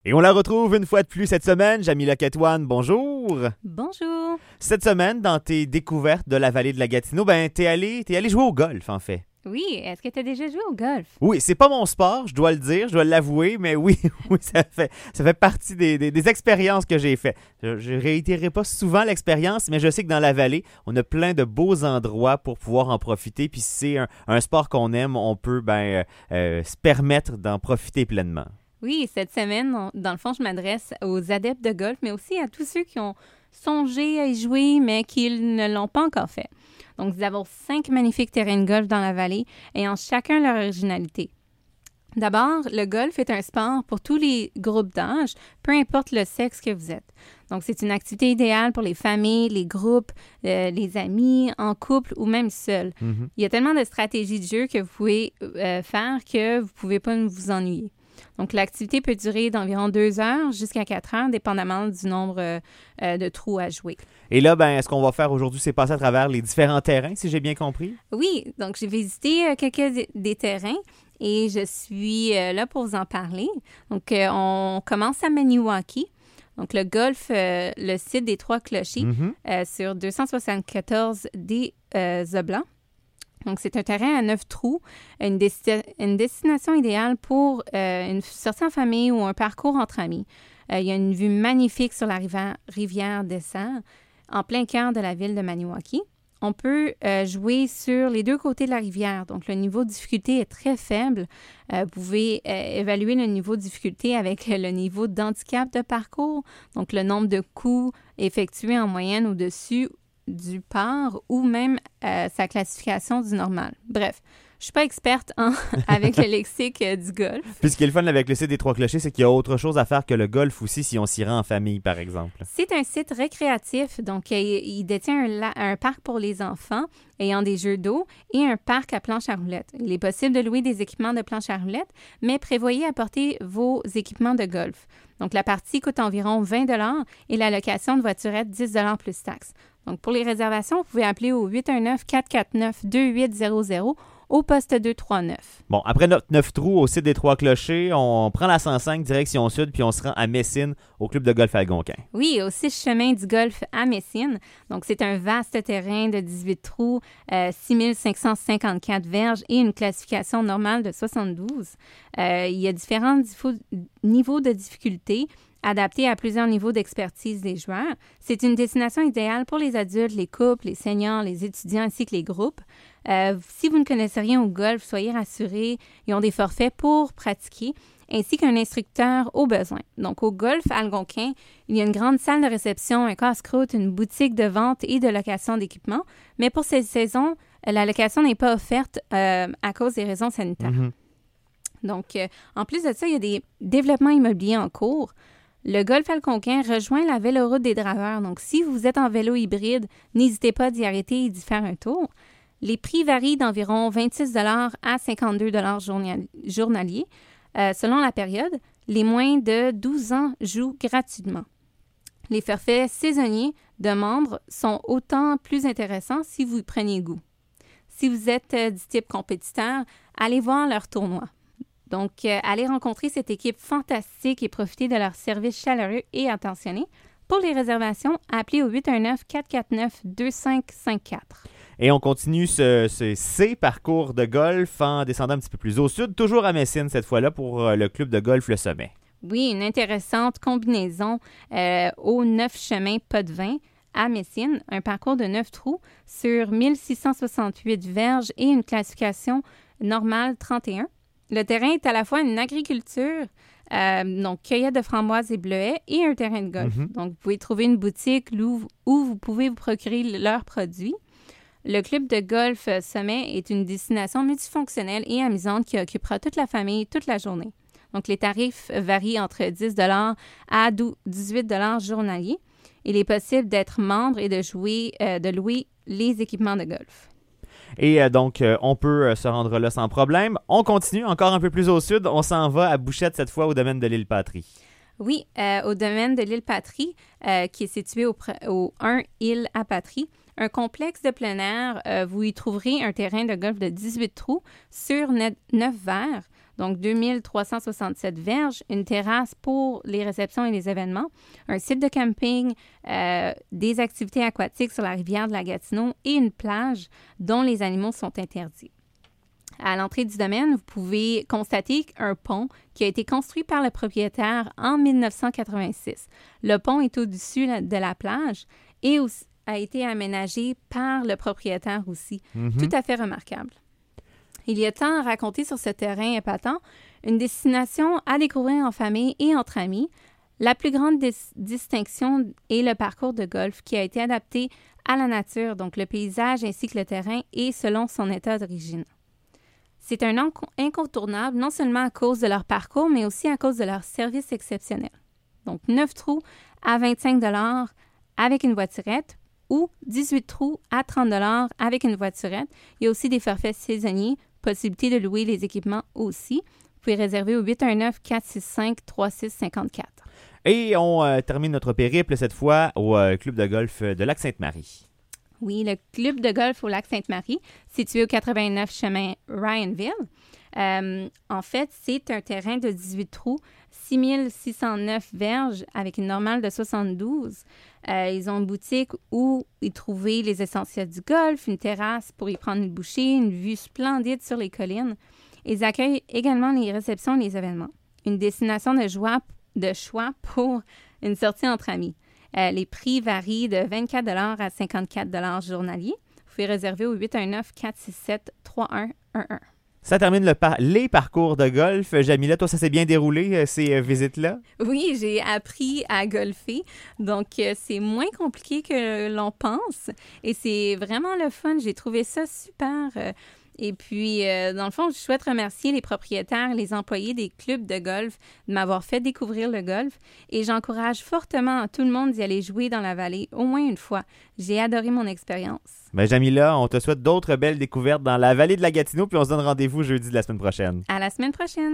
Et on la retrouve une fois de plus cette semaine. Jamila Ketouane, bonjour. Bonjour. Cette semaine, dans tes découvertes de la vallée de la Gatineau, t'es allé jouer au golf, en fait. Oui, est-ce que tu as déjà joué au golf? Oui, c'est pas mon sport, je dois le dire, je dois l'avouer, mais oui, oui, ça fait partie des expériences que j'ai faites. Je réitérerai pas souvent l'expérience, mais je sais que dans la vallée, on a plein de beaux endroits pour pouvoir en profiter. Puis si c'est un sport qu'on aime, on peut se permettre d'en profiter pleinement. Oui, cette semaine, dans le fond, je m'adresse aux adeptes de golf, mais aussi à tous ceux qui ont songé à y jouer, mais qui ne l'ont pas encore fait. Donc, nous avons 5 magnifiques terrains de golf dans la vallée, ayant chacun leur originalité. D'abord, le golf est un sport pour tous les groupes d'âge, peu importe le sexe que vous êtes. Donc, c'est une activité idéale pour les familles, les groupes, les amis, en couple ou même seul. Mm-hmm. Il y a tellement de stratégies de jeu que vous pouvez faire que vous ne pouvez pas vous ennuyer. Donc, l'activité peut durer d'environ 2 heures jusqu'à 4 heures, dépendamment du nombre de trous à jouer. Et là, ce qu'on va faire aujourd'hui, c'est passer à travers les différents terrains, si j'ai bien compris. Oui, donc j'ai visité quelques des terrains et je suis là pour vous en parler. Donc, on commence à Maniwaki. Donc, le golf, le site des Trois-Clochers, sur 274 des Oblats. Donc, c'est un terrain à 9 trous, une destination idéale pour une sortie en famille ou un parcours entre amis. Il y a une vue magnifique sur la rivière Dessert, en plein cœur de la ville de Maniwaki. On peut jouer sur les deux côtés de la rivière, donc le niveau de difficulté est très faible. Vous pouvez évaluer le niveau de difficulté avec le niveau d'handicap de parcours, donc le nombre de coups effectués en moyenne au-dessus du par ou même sa classification du normal. Bref, je suis pas experte avec le lexique du golf. Puis ce qui est le fun avec le site des Trois-Clochers, c'est qu'il y a autre chose à faire que le golf aussi si on s'y rend en famille, par exemple. C'est un site récréatif, donc il détient un parc pour les enfants ayant des jeux d'eau et un parc à planche à roulettes. Il est possible de louer des équipements de planche à roulettes, mais prévoyez apporter vos équipements de golf. Donc, la partie coûte environ 20 $ et la location de voiturette 10 $ plus taxes. Donc, pour les réservations, vous pouvez appeler au 819-449-2800 au poste 239. Bon, après notre 9 trous au site des Trois-Clochers, on prend la 105 direction sud puis on se rend à Messine au club de golf Algonquin. Oui, au 6 chemin du golf à Messine. Donc, c'est un vaste terrain de 18 trous, 6554 verges et une classification normale de 72. Il y a différents niveaux de difficulté adaptés à plusieurs niveaux d'expertise des joueurs. C'est une destination idéale pour les adultes, les couples, les seniors, les étudiants ainsi que les groupes. Si vous ne connaissez rien au golf, soyez rassurés, ils ont des forfaits pour pratiquer, ainsi qu'un instructeur au besoin. Donc, au golf Algonquin, il y a une grande salle de réception, un casse-croûte, une boutique de vente et de location d'équipements. Mais pour cette saison, la location n'est pas offerte à cause des raisons sanitaires. Mm-hmm. Donc, en plus de ça, il y a des développements immobiliers en cours. Le golf Algonquin rejoint la véloroute des Draveurs. Donc, si vous êtes en vélo hybride, n'hésitez pas d'y arrêter et d'y faire un tour. Les prix varient d'environ 26 $ à 52 $ journaliers. Selon la période, les moins de 12 ans jouent gratuitement. Les forfaits saisonniers de membres sont autant plus intéressants si vous y prenez goût. Si vous êtes du type compétiteur, allez voir leur tournoi. Donc, allez rencontrer cette équipe fantastique et profiter de leur service chaleureux et attentionné. Pour les réservations, appelez au 819-449-2554. Et on continue ces parcours de golf en descendant un petit peu plus au sud, toujours à Messine cette fois-là pour le club de golf Le Sommet. Oui, une intéressante combinaison au 9 chemin Potvin à Messine, un parcours de 9 trous sur 1668 verges et une classification normale 31. Le terrain est à la fois une agriculture, donc cueillette de framboises et bleuets, et un terrain de golf. Mm-hmm. Donc, vous pouvez trouver une boutique où vous pouvez vous procurer leurs produits. Le club de golf Sommet est une destination multifonctionnelle et amusante qui occupera toute la famille toute la journée. Donc, les tarifs varient entre 10 $ à 18 $ journaliers. Il est possible d'être membre et de louer les équipements de golf. Et donc, on peut se rendre là sans problème. On continue encore un peu plus au sud. On s'en va à Bouchette, cette fois, au domaine de l'île Patrie. Oui, au domaine de l'île Patrie, qui est situé au 1 île à Patrie. Un complexe de plein air, vous y trouverez un terrain de golf de 18 trous sur 9 verres. donc 2367 verges, une terrasse pour les réceptions et les événements, un site de camping, des activités aquatiques sur la rivière de la Gatineau et une plage dont les animaux sont interdits. À l'entrée du domaine, vous pouvez constater un pont qui a été construit par le propriétaire en 1986. Le pont est au-dessus de la plage et a été aménagé par le propriétaire aussi. Tout à fait remarquable. Il y a tant à raconter sur ce terrain épatant, une destination à découvrir en famille et entre amis. La plus grande distinction est le parcours de golf qui a été adapté à la nature, donc le paysage ainsi que le terrain et selon son état d'origine. C'est un incontournable non seulement à cause de leur parcours, mais aussi à cause de leur service exceptionnel. Donc 9 trous à 25 $ avec une voiturette ou 18 trous à 30 $ avec une voiturette. Il y a aussi des forfaits saisonniers, possibilité de louer les équipements aussi. Vous pouvez réserver au 819-465-3654. Et on termine notre périple cette fois au club de golf de Lac-Sainte-Marie. Oui, le club de golf au Lac-Sainte-Marie, situé au 89 chemin Ryanville. En fait, c'est un terrain de 18 trous, 6609 verges avec une normale de 72. Ils ont une boutique où y trouver les essentiels du golf, une terrasse pour y prendre une bouchée, une vue splendide sur les collines. Ils accueillent également les réceptions et les événements. Une destination de choix pour une sortie entre amis. Les prix varient de 24 $ à 54 $ journaliers. Vous pouvez réserver au 819-467-3111. Ça termine les parcours de golf. Jamila, toi, ça s'est bien déroulé, ces visites-là? Oui, j'ai appris à golfer. Donc, c'est moins compliqué que l'on pense. Et c'est vraiment le fun. J'ai trouvé ça super. Et puis, dans le fond, je souhaite remercier les propriétaires et les employés des clubs de golf de m'avoir fait découvrir le golf. Et j'encourage fortement tout le monde d'y aller jouer dans la vallée au moins une fois. J'ai adoré mon expérience. Ben Jamila, on te souhaite d'autres belles découvertes dans la vallée de la Gatineau, puis on se donne rendez-vous jeudi de la semaine prochaine. À la semaine prochaine!